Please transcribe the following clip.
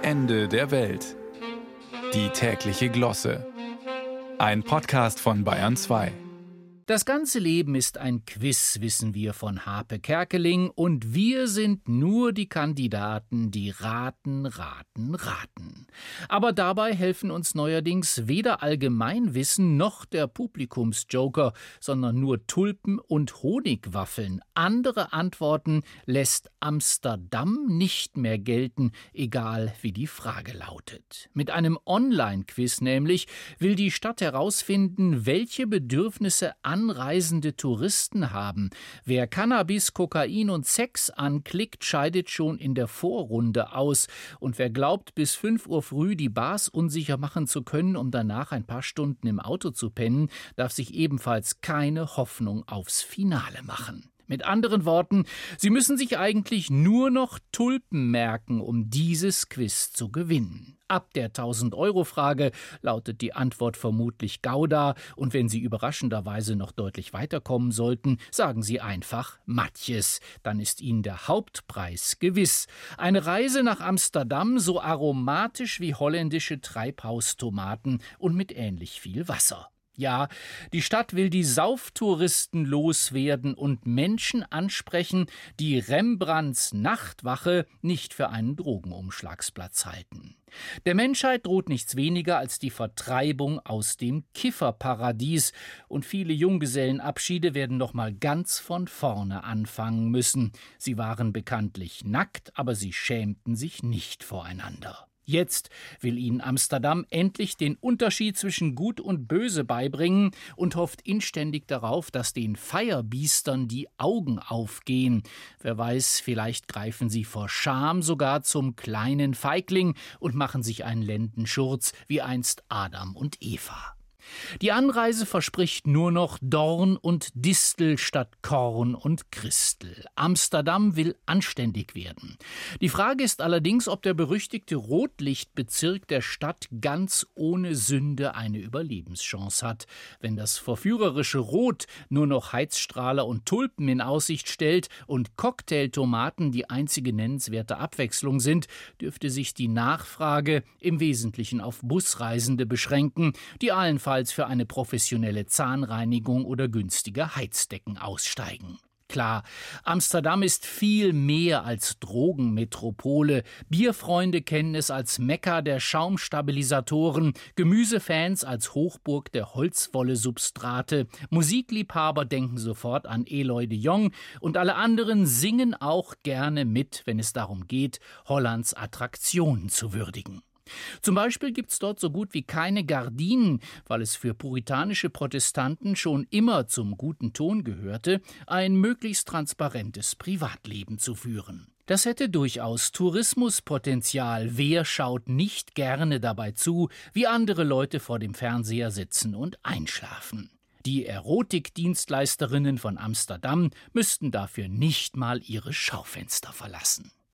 Ende der Welt. Die tägliche Glosse. Ein Podcast von Bayern 2. Das ganze Leben ist ein Quiz, wissen wir von Harpe Kerkeling, und wir sind nur die Kandidaten, die raten. Aber dabei helfen uns neuerdings weder Allgemeinwissen noch der Publikumsjoker, sondern nur Tulpen und Honigwaffeln. Andere Antworten lässt Amsterdam nicht mehr gelten, egal wie die Frage lautet. Mit einem Online-Quiz nämlich will die Stadt herausfinden, welche Bedürfnisse anreisende Touristen haben. Wer Cannabis, Kokain und Sex anklickt, scheidet schon in der Vorrunde aus. Und wer glaubt, bis 5 Uhr früh die Bars unsicher machen zu können, um danach ein paar Stunden im Auto zu pennen, darf sich ebenfalls keine Hoffnung aufs Finale machen. Mit anderen Worten, Sie müssen sich eigentlich nur noch Tulpen merken, um dieses Quiz zu gewinnen. Ab der 1000-Euro-Frage lautet die Antwort vermutlich Gouda, und wenn Sie überraschenderweise noch deutlich weiterkommen sollten, sagen Sie einfach Matjes. Dann ist Ihnen der Hauptpreis gewiss. Eine Reise nach Amsterdam, so aromatisch wie holländische Treibhaustomaten und mit ähnlich viel Wasser. Ja, die Stadt will die Sauftouristen loswerden und Menschen ansprechen, die Rembrandts Nachtwache nicht für einen Drogenumschlagsplatz halten. Der Menschheit droht nichts weniger als die Vertreibung aus dem Kifferparadies, und viele Junggesellenabschiede werden noch mal ganz von vorne anfangen müssen. Sie waren bekanntlich nackt, aber sie schämten sich nicht voreinander. Jetzt will Ihnen Amsterdam endlich den Unterschied zwischen Gut und Böse beibringen und hofft inständig darauf, dass den Feierbiestern die Augen aufgehen. Wer weiß, vielleicht greifen sie vor Scham sogar zum kleinen Feigling und machen sich einen Lendenschurz wie einst Adam und Eva. Die Anreise verspricht nur noch Dorn und Distel statt Korn und Christel. Amsterdam will anständig werden. Die Frage ist allerdings, ob der berüchtigte Rotlichtbezirk der Stadt ganz ohne Sünde eine Überlebenschance hat. Wenn das verführerische Rot nur noch Heizstrahler und Tulpen in Aussicht stellt und Cocktailtomaten die einzige nennenswerte Abwechslung sind, dürfte sich die Nachfrage im Wesentlichen auf Busreisende beschränken, die allenfalls für eine professionelle Zahnreinigung oder günstige Heizdecken aussteigen. Klar, Amsterdam ist viel mehr als Drogenmetropole. Bierfreunde kennen es als Mekka der Schaumstabilisatoren, Gemüsefans als Hochburg der Holzwolle-Substrate, Musikliebhaber denken sofort an Eloy de Jong, und alle anderen singen auch gerne mit, wenn es darum geht, Hollands Attraktionen zu würdigen. Zum Beispiel gibt's dort so gut wie keine Gardinen, weil es für puritanische Protestanten schon immer zum guten Ton gehörte, ein möglichst transparentes Privatleben zu führen. Das hätte durchaus Tourismuspotenzial. Wer schaut nicht gerne dabei zu, wie andere Leute vor dem Fernseher sitzen und einschlafen? Die Erotikdienstleisterinnen von Amsterdam müssten dafür nicht mal ihre Schaufenster verlassen.